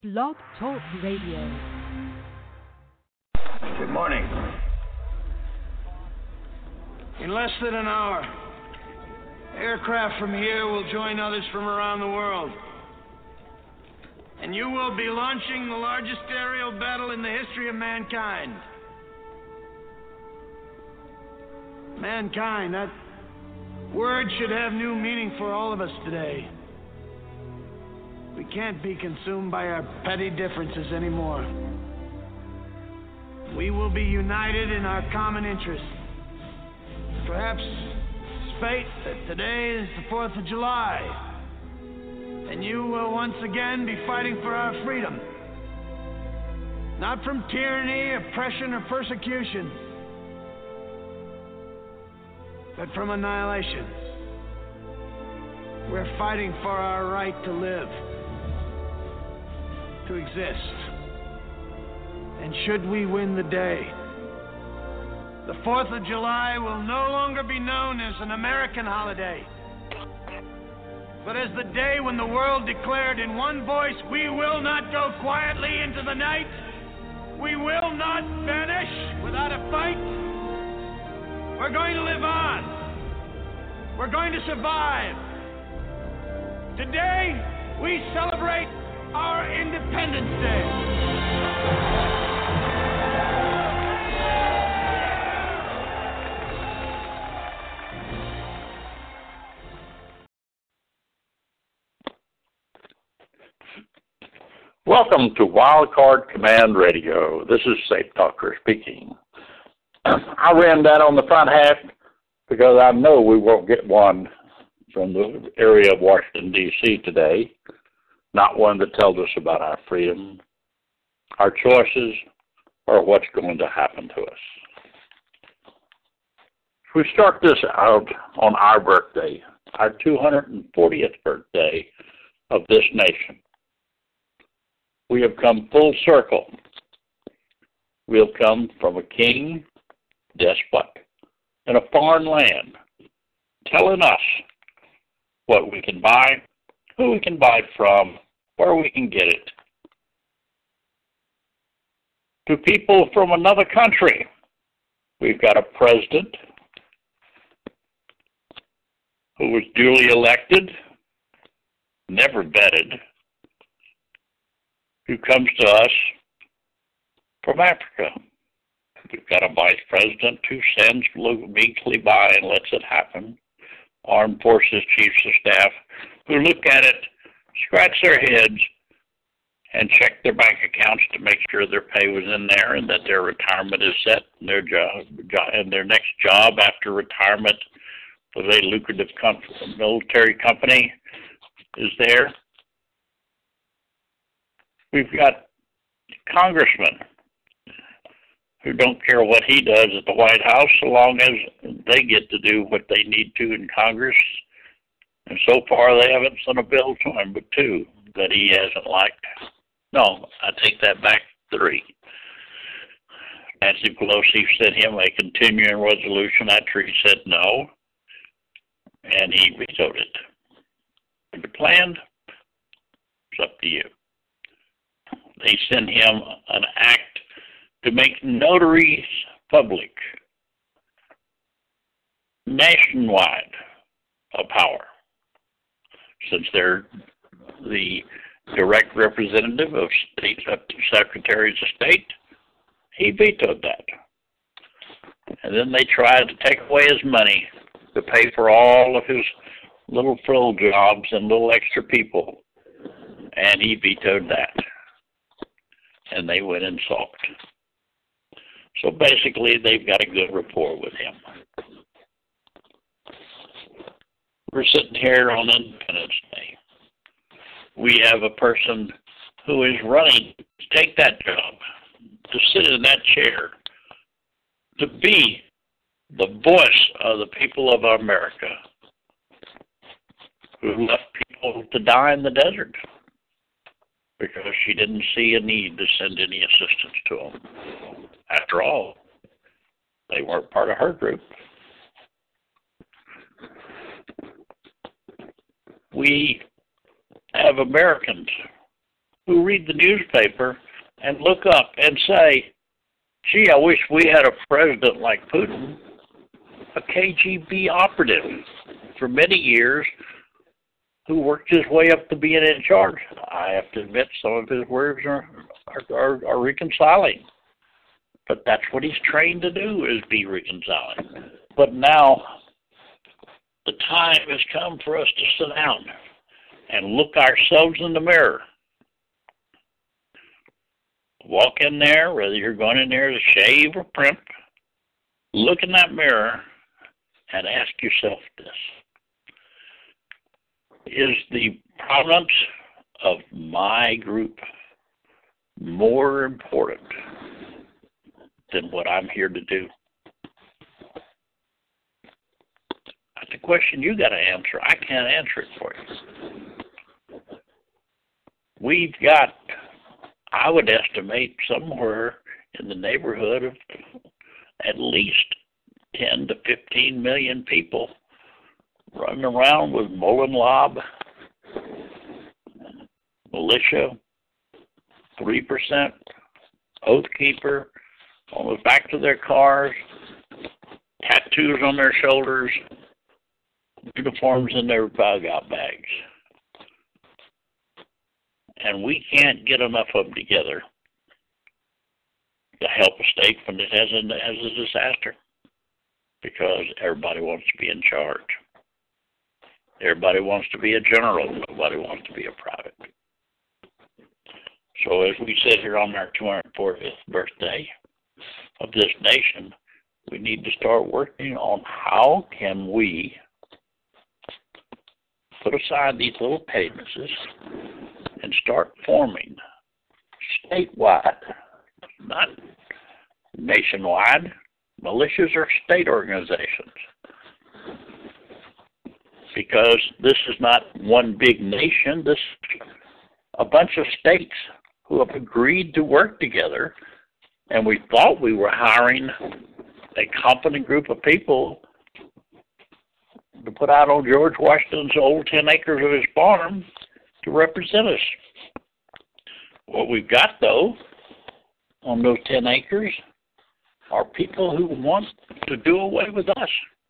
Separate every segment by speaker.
Speaker 1: Blog Talk Radio.
Speaker 2: Good morning. In less than an hour, aircraft from here will join others from around the world. And you will be launching the largest aerial battle in the history of mankind. Mankind, that word should have new meaning for all of us today. We can't be consumed by our petty differences anymore. We will be united in our common interests. Perhaps it's fate that today is the 4th of July, and you will once again be fighting for our freedom. Not from tyranny, oppression, or persecution, but from annihilation. We're fighting for our right to live, to exist. And should we win the day, the 4th of July will no longer be known as an American holiday, but as the day when the world declared in one voice, we will not go quietly into the night. We will not vanish without a fight. We're going to live on. We're going to survive. Today, we celebrate our Independence Day.
Speaker 3: Welcome to Wildcard Command Radio. This is Safe Talker speaking. I ran that on the front half because I know we won't get one from the area of Washington, D.C. today. Not one that tells us about our freedom, our choices, or what's going to happen to us. We start this out on our birthday, our 240th birthday of this nation. We have come full circle. We have come from a king, despot, in a foreign land, telling us what we can buy, who we can buy it from, where we can get it, to people from another country. We've got a president who was duly elected, never vetted, who comes to us from Africa. We've got a vice president who sends meekly by and lets it happen. Armed Forces Chiefs of Staff who look at it, scratch their heads, and check their bank accounts to make sure their pay was in there and that their retirement is set and their job and their next job after retirement with a lucrative military company is there. We've got congressmen who don't care what he does at the White House so long as they get to do what they need to in Congress. And so far, they haven't sent a bill to him, but 2 that he hasn't liked. No, I take that back, 3. Nancy Pelosi sent him a continuing resolution after he said no, and he vetoed it. The plan, it's up to you. They sent him an act to make notaries public, nationwide, a power. Since they're the direct representative of state secretaries of state, he vetoed that. And then they tried to take away his money to pay for all of his little frill jobs and little extra people, and he vetoed that. And they went and sulked. So basically, they've got a good rapport with him. We're sitting here on Independence Day. We have a person who is running to take that job, to sit in that chair, to be the voice of the people of America who left people to die in the desert because she didn't see a need to send any assistance to them. After all, they weren't part of her group. We have Americans who read the newspaper and look up and say, gee, I wish we had a president like Putin, a KGB operative for many years who worked his way up to being in charge. I have to admit some of his words are reconciling. But that's what he's trained to do, is be reconciling. But now the time has come for us to sit down and look ourselves in the mirror. Walk in there, whether you're going in there to shave or primp, look in that mirror and ask yourself this. Is the prominence of my group more important than what I'm here to do? That's a question you got to answer. I can't answer it for you. We've got, I would estimate, somewhere in the neighborhood of at least 10 to 15 million people running around with Mullen Lob, militia, 3%, Oath Keeper, almost back to their cars, tattoos on their shoulders, uniforms in their bug-out bags. And we can't get enough of them together to help a state when it has a disaster, because everybody wants to be in charge. Everybody wants to be a general. Nobody wants to be a private. So as we sit here on our 240th birthday of this nation, we need to start working on how can we put aside these little pettinesses and start forming statewide, not nationwide. Militias are state organizations, because this is not one big nation. This is a bunch of states who have agreed to work together, and we thought we were hiring a competent group of people to put out on George Washington's old 10 acres of his farm to represent us. What we've got, though, on those 10 acres are people who want to do away with us,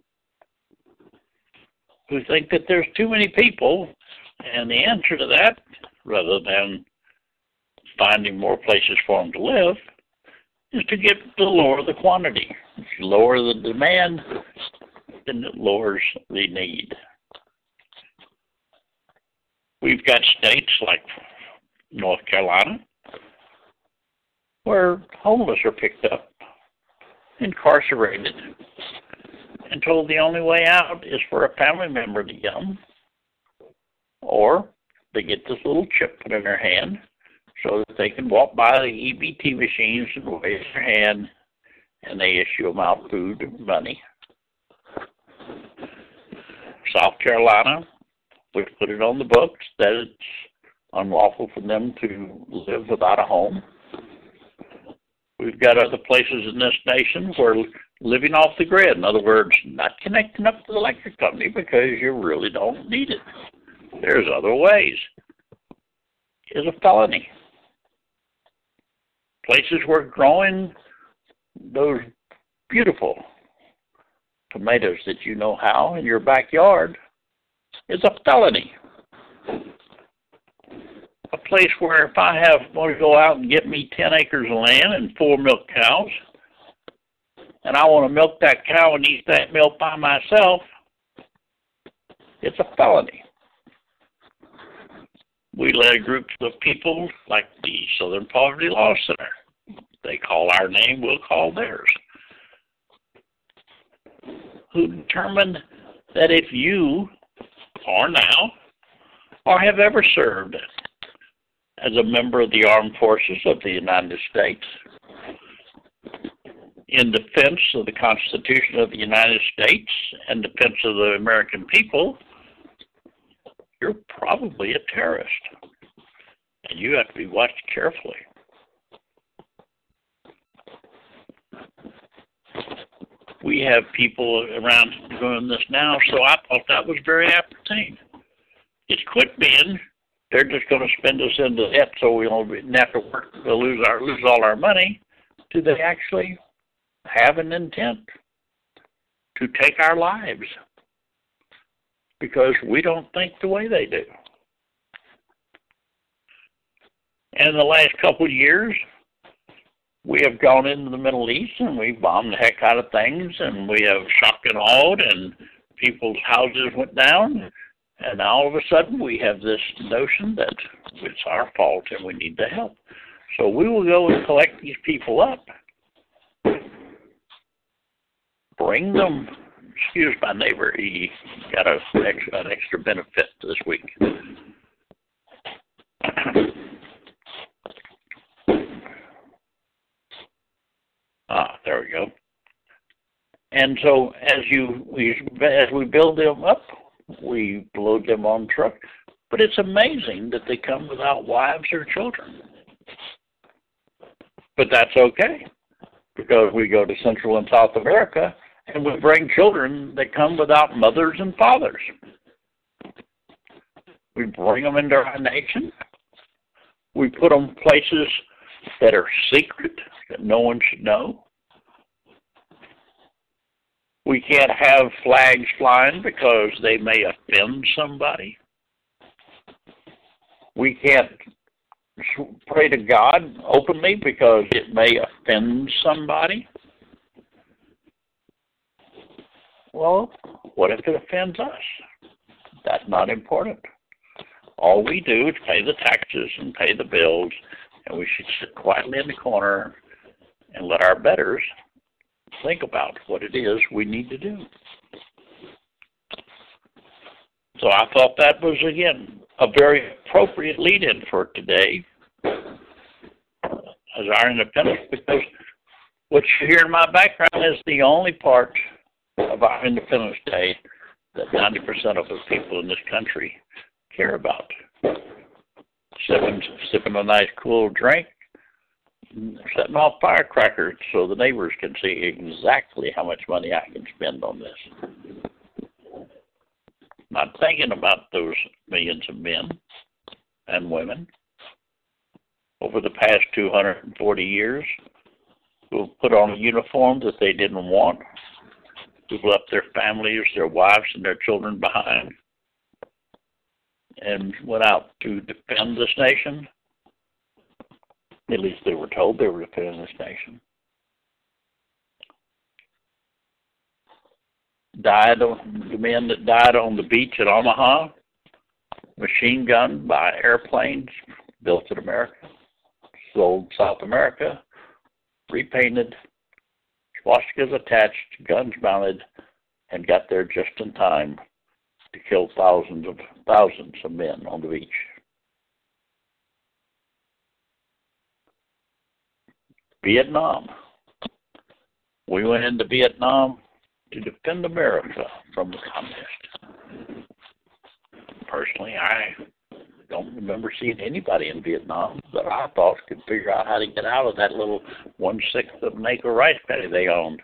Speaker 3: who think that there's too many people, and the answer to that, rather than finding more places for them to live, is to lower the quantity. If you lower the demand, then it lowers the need. We've got states like North Carolina where homeless are picked up, incarcerated, and told the only way out is for a family member to get them, or they get this little chip put in their hand so that they can walk by the EBT machines and wave their hand, and they issue them out food and money. South Carolina, which put it on the books that it's unlawful for them to live without a home. We've got other places in this nation where living off the grid, in other words, not connecting up to the electric company because you really don't need it. There's other ways. Is a felony. Places where growing those beautiful tomatoes that you know how in your backyard is a felony. A place where if I want to go out and get me 10 acres of land and 4 milk cows, and I want to milk that cow and eat that milk by myself, it's a felony. We let groups of people like the Southern Poverty Law Center, they call our name, we'll call theirs, who determined that if you are now or have ever served as a member of the armed forces of the United States in defense of the Constitution of the United States and defense of the American people, you're probably a terrorist. And you have to be watched carefully. We have people around doing this now, so I thought that was very opportune. It's quit being they're just going to spend us into debt so we won't have to work to lose all our money. Do they actually have an intent to take our lives? Because we don't think the way they do. And in the last couple of years, we have gone into the Middle East and we've bombed the heck out of things, and we have shocked and awed, and people's houses went down. And now all of a sudden we have this notion that it's our fault and we need the help. So we will go and collect these people up, bring them. Excuse my neighbor, he got an extra benefit this week. There we go. And so as we build them up, we load them on truck. But it's amazing that they come without wives or children. But that's okay, because we go to Central and South America and we bring children that come without mothers and fathers. We bring them into our nation. We put them places that are secret, that no one should know. We can't have flags flying because they may offend somebody. We can't pray to God openly because it may offend somebody. Well, what if it offends us? That's not important. All we do is pay the taxes and pay the bills, and we should sit quietly in the corner and let our betters think about what it is we need to do. So I thought that was, again, a very appropriate lead-in for today as our independence, because what you hear in my background is the only part of our Independence Day that 90% of the people in this country care about. Sipping a nice cool drink, setting off firecrackers so the neighbors can see exactly how much money I can spend on this. Not thinking about those millions of men and women over the past 240 years who have put on a uniform that they didn't want, who've left their families, their wives, and their children behind, and went out to defend this nation. At least they were told they were defending this nation. The men that died on the beach at Omaha, machine gunned by airplanes built in America, sold South America, repainted, swastikas attached, guns mounted, and got there just in time to kill thousands of men on the beach. Vietnam. We went into Vietnam to defend America from the communists. Personally, I don't remember seeing anybody in Vietnam that I thought could figure out how to get out of that little 1/6 of an acre rice paddy they owned.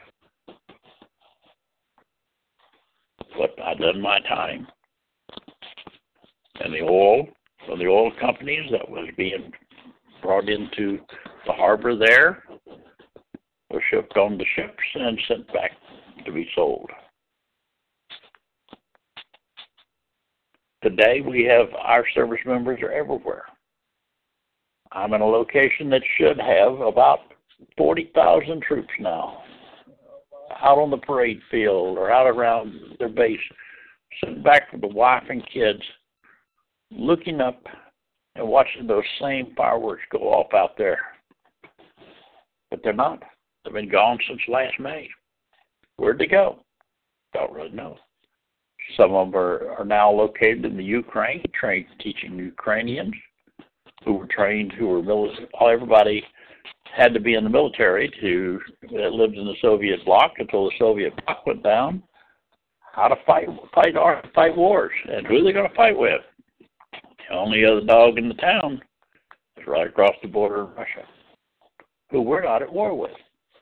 Speaker 3: But I done my time. And the oil from the oil companies that was being brought into the harbor there was shipped on the ships and sent back to be sold. Today we have our service members are everywhere. I'm in a location that should have about 40,000 troops now, out on the parade field or out around their base, sitting back with the wife and kids, looking up and watching those same fireworks go off out there. But they're not. They've been gone since last May. Where'd they go? Don't really know. Some of them are now located in the Ukraine, teaching Ukrainians who were trained, everybody had to be in the military that lived in the Soviet bloc until the Soviet bloc went down, how to fight wars, and who are they going to fight with? The only other dog in the town is right across the border of Russia, who we're not at war with.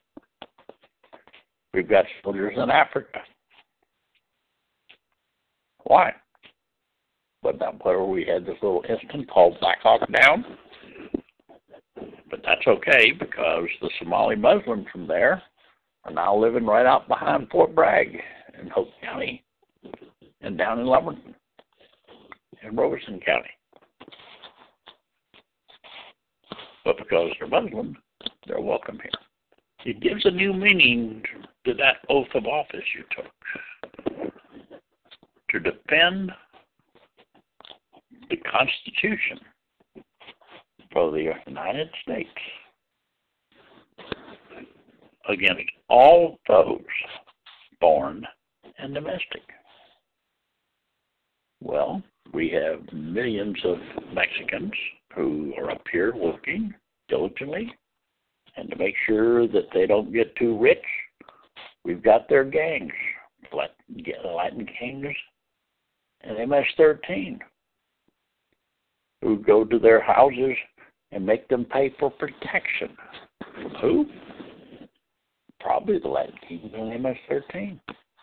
Speaker 3: We've got soldiers in Africa. Why? but not where we had this little incident called Black Hawk Down. But that's okay because the Somali Muslims from there are now living right out behind Fort Bragg in Hope County and down in Lumberton in Robeson County. But because they're Muslim, they're welcome here. It gives a new meaning to that oath of office you took, to defend the Constitution for the United States against all those foreign and domestic. Well, we have millions of Mexicans who are up here working diligently, and to make sure that they don't get too rich, we've got their gangs, Latin gangs and MS-13, who go to their houses and make them pay for protection. From who? Probably the Latin Kings and MS-13.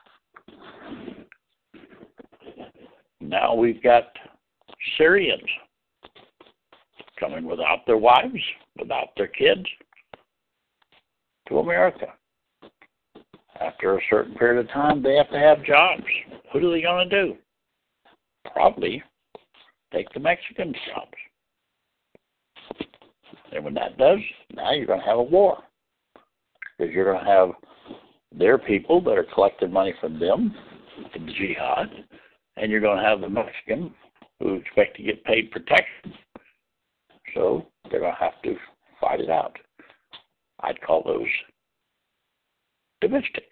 Speaker 3: Now we've got Syrians coming without their wives, without their kids, to America. After a certain period of time, they have to have jobs. What are they going to do? Probably take the Mexican jobs. And when that does, now you're going to have a war. Because you're going to have their people that are collecting money from them in the jihad, and you're going to have the Mexican who expect to get paid protection. So they're going to have to fight it out. I'd call those domestic.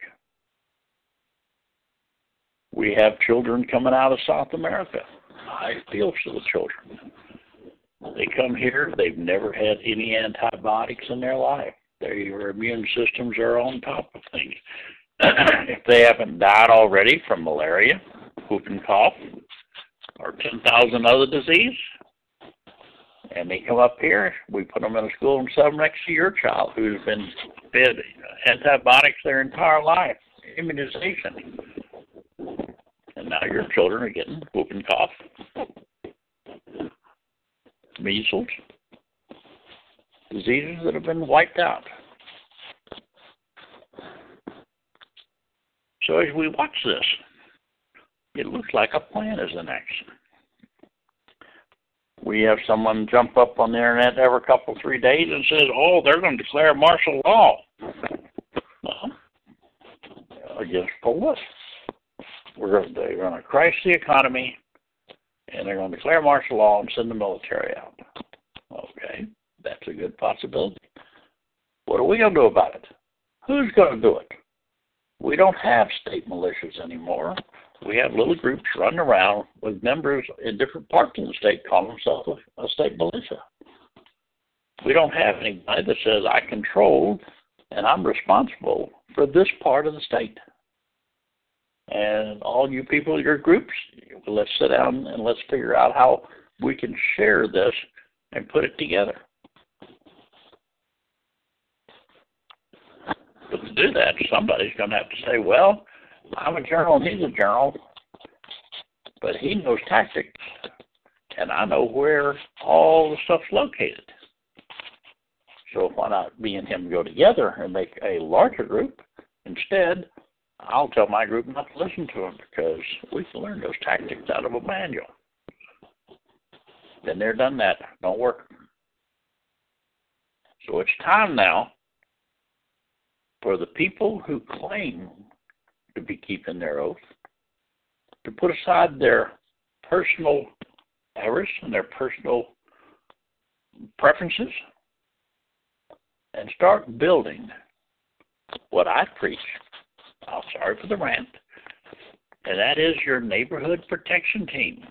Speaker 3: We have children coming out of South America. I feel for the children. They come here, they've never had any antibiotics in their life. Their immune systems are on top of things. If they haven't died already from malaria, whooping cough, or 10,000 other diseases, and they come up here, we put them in a school and set them next to your child who's been fed antibiotics their entire life, immunization. And now your children are getting whooping cough, measles, diseases that have been wiped out. So as we watch this, it looks like a plan is in action. We have someone jump up on the internet every 3 days and says, oh, they're going to declare martial law. Well, against for what? They're going to crash the economy, and they're going to declare martial law and send the military out. Okay, that's a good possibility. What are we going to do about it? Who's going to do it? We don't have state militias anymore. We have little groups running around with members in different parts of the state calling themselves a state militia. We don't have anybody that says, I control and I'm responsible for this part of the state. And all you people, your groups, let's sit down and let's figure out how we can share this and put it together. But to do that, somebody's going to have to say, well, I'm a general and he's a general, but he knows tactics, and I know where all the stuff's located. So why not me and him go together and make a larger group? Instead, I'll tell my group not to listen to him because we can learn those tactics out of a manual. Been there, done that. Don't work. So it's time now for the people who claim to be keeping their oath to put aside their personal avarice and their personal preferences and start building what I preach. I'm sorry for the rant, and that is your neighborhood protection team.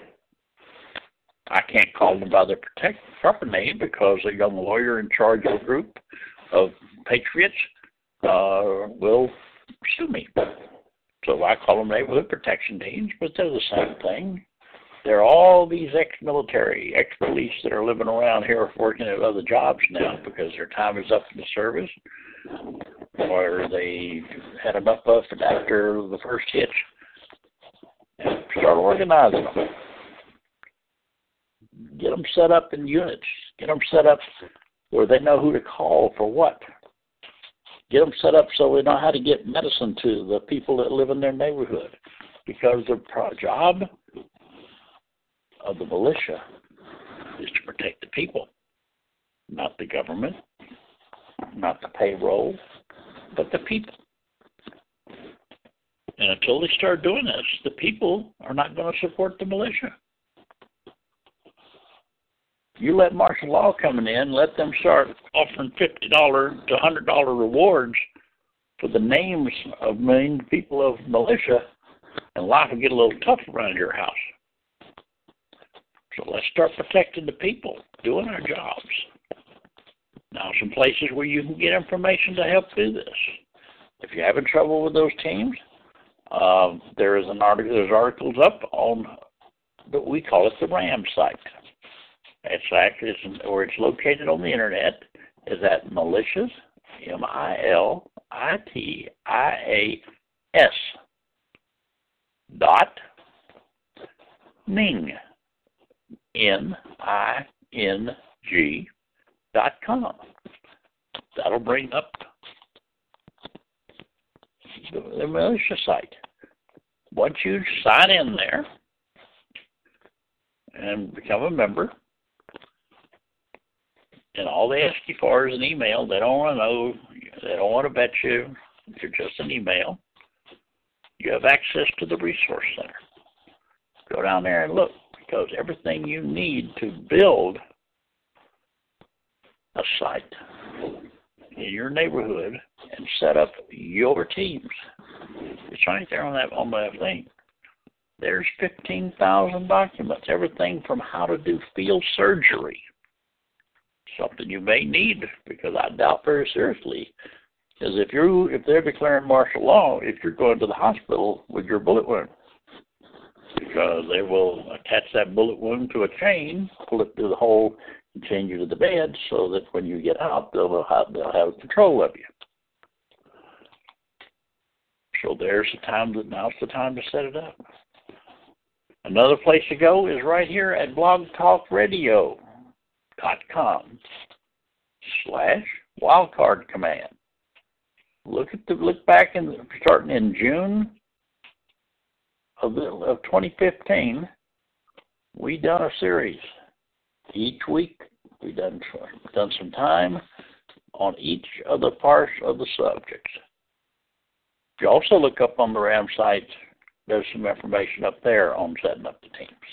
Speaker 3: I can't call them by their proper name because a young lawyer in charge of a group of patriots will sue me. So I call them neighborhood protection teams, but they're the same thing. They're all these ex-military, ex-police that are living around here working at other jobs now because their time is up in the service, or they had enough of it after the first hitch and start organizing them. Get them set up in units. Get them set up where they know who to call for what. Get them set up so they know how to get medicine to the people that live in their neighborhood. Because the job of the militia is to protect the people, not the government, not the payroll, but the people. And until they start doing this, the people are not going to support the militia. You let martial law coming in, let them start offering $50 to $100 rewards for the names of main people of militia, and life will get a little tough around your house. So let's start protecting the people, doing our jobs. Now, some places where you can get information to help do this. If you're having trouble with those teams, there's articles up on, we call it the RAM site. It's actually where it's located on the internet is at militias, MILITIAS .ning.com. That'll bring up the militia site. Once you sign in there and become a member, and all they ask you for is an email. They don't want to know. They don't want to bet you. You're just an email. You have access to the resource center. Go down there and look, because everything you need to build a site in your neighborhood and set up your teams. It's right there on that thing. There's 15,000 documents, everything from how to do field surgery, something you may need, because I doubt very seriously is if they're declaring martial law, if you're going to the hospital with your bullet wound, because they will attach that bullet wound to a chain, pull it through the hole, and change you to the bed, so that when you get out, they'll have control of you. So now's the time to set it up. Another place to go is right here at blogtalkradio.com/wildcard-command. Look back starting in June of 2015. We done a series. Each week we done some time on each of the parts of the subjects. You also look up on the RAM site. There's some information up there on setting up the teams.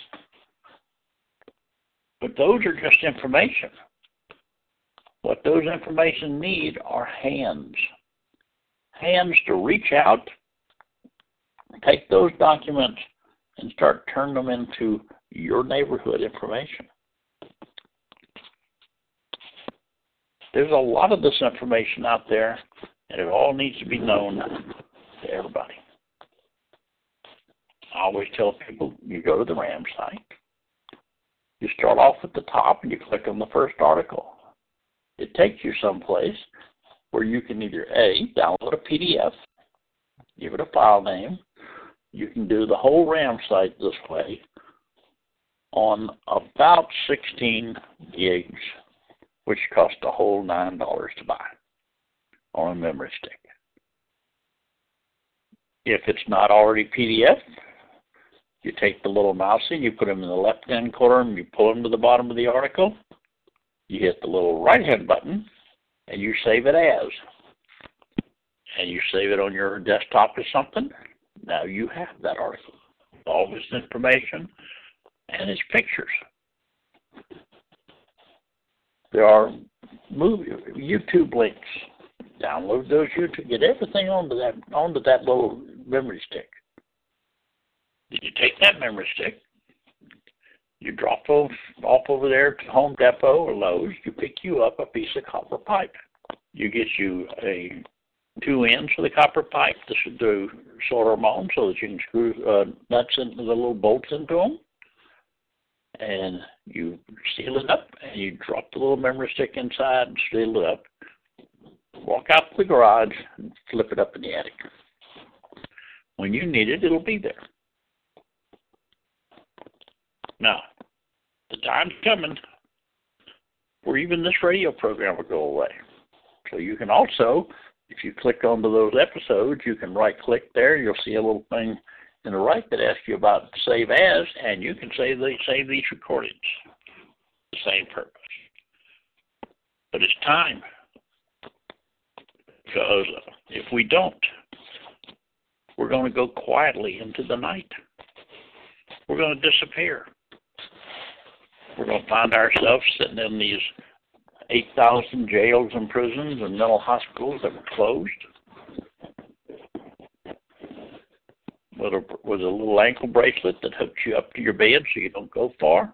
Speaker 3: But those are just information. What those information need are hands. Hands to reach out, take those documents, and start turning them into your neighborhood information. There's a lot of this information out there, and it all needs to be known to everybody. I always tell people, you go to the RAM site, you start off at the top and you click on the first article. It takes you someplace where you can either A, download a PDF, give it a file name. You can do the whole RAM site this way on about 16 gigs, which cost a whole $9 to buy on a memory stick. If it's not already PDF, you take the little mouse and you put them in the left-hand corner and you pull them to the bottom of the article. You hit the little right-hand button and you save it as. And you save it on your desktop or something. Now you have that article. All this information and its pictures. There are YouTube links. Download those YouTube. Get everything onto that little memory stick. Then you take that memory stick, you drop off over there to Home Depot or Lowe's, you pick you up a piece of copper pipe. You get you 2 ends for the copper pipe to solder them on so that you can screw nuts into the little bolts into them. And you seal it up, and you drop the little memory stick inside and seal it up. Walk out to the garage and flip it up in the attic. When you need it, it'll be there. Now, the time's coming where even this radio program will go away. So you can also, if you click onto those episodes, you can right-click there. You'll see a little thing in the right that asks you about Save As, and you can save these recordings. The same purpose. But it's time. Because if we don't, we're going to go quietly into the night. We're going to disappear. We're going to find ourselves sitting in these 8,000 jails and prisons and mental hospitals that were closed with a little ankle bracelet that hooks you up to your bed so you don't go far,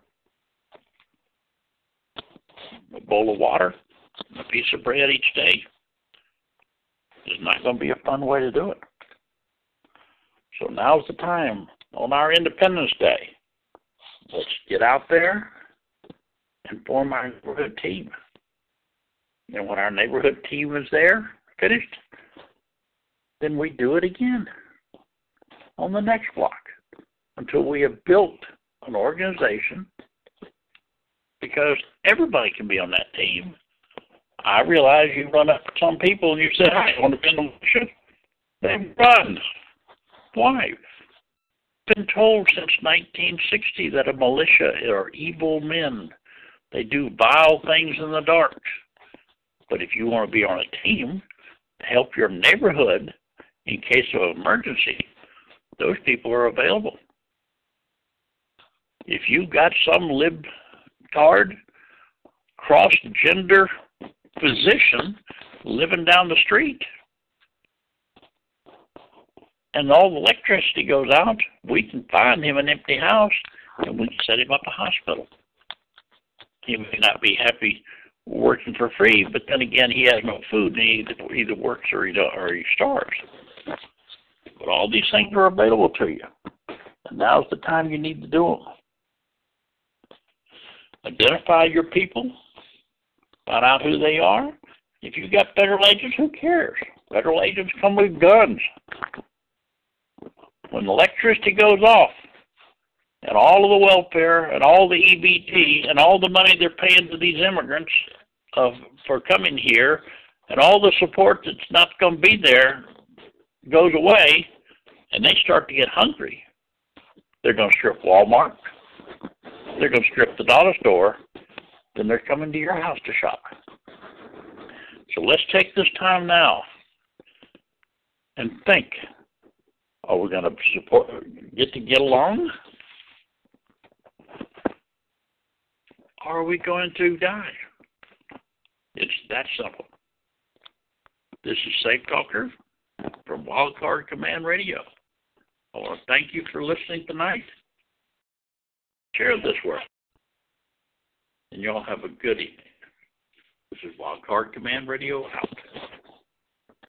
Speaker 3: a bowl of water, a piece of bread each day. It's not going to be a fun way to do it. So now's the time on our Independence Day. Let's get out there and form our neighborhood team. And when our neighborhood team is there, finished, then we do it again on the next block until we have built an organization, because everybody can be on that team. I realize you run up to some people and you say, I want to be in the militia. They run. Why? I've been told since 1960 that a militia are evil men. They do vile things in the dark. But if you want to be on a team to help your neighborhood in case of emergency, those people are available. If you've got some libtard, cross-gender physician living down the street and all the electricity goes out, we can find him an empty house and we can set him up a hospital. He may not be happy working for free, but then again, he has no food, and he either works or he starves. But all these things are available to you, and now's the time you need to do them. Identify your people, find out who they are. If you've got federal agents, who cares? Federal agents come with guns. When the electricity goes off, and all of the welfare, and all the EBT, and all the money they're paying to these immigrants for coming here, and all the support that's not going to be there goes away, and they start to get hungry, they're going to strip Walmart, they're going to strip the dollar store, then they're coming to your house to shop. So let's take this time now and think, are we going to get along? Or are we going to die? It's that simple. This is Safe Talker from Wildcard Command Radio. I want to thank you for listening tonight. Share this work. And y'all have a good evening. This is Wildcard Command Radio out.